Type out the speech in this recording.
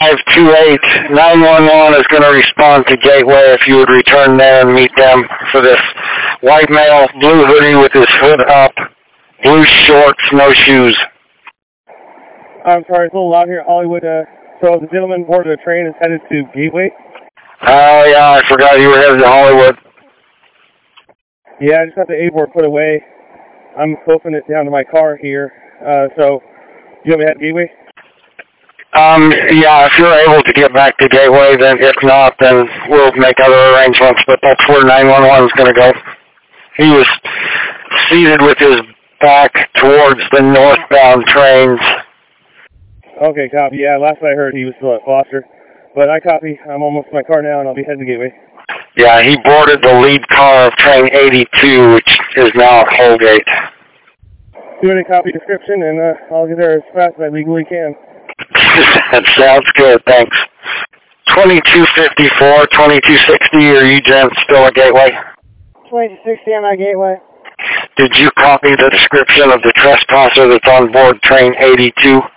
528. 911 is going to respond to Gateway if you would return there and meet them for this white male, blue hoodie with his hood up, blue shorts, no shoes. I'm sorry, it's a little loud here, Hollywood. So the gentleman boarded a train is headed to Gateway? Oh, yeah, I forgot you were headed to Hollywood. Yeah, I just got the A-board put away. I'm closing it down to my car here. So, you want me to head to Gateway? Yeah, if you're able to get back to Gateway, then if not, then we'll make other arrangements, but that's where 911 is going to go. He was seated with his back towards the northbound trains. Okay, copy. Yeah, last I heard he was still at Foster. But I copy. I'm almost in my car now, and I'll be heading to Gateway. Yeah, he boarded the lead car of train 82, which is now at Holgate. Doing a copy description, and I'll get there as fast as I legally can. That sounds good, thanks. 2254, 2260, are you gents still at Gateway? 2260, I'm at Gateway. Did you copy the description of the trespasser that's on board train 82?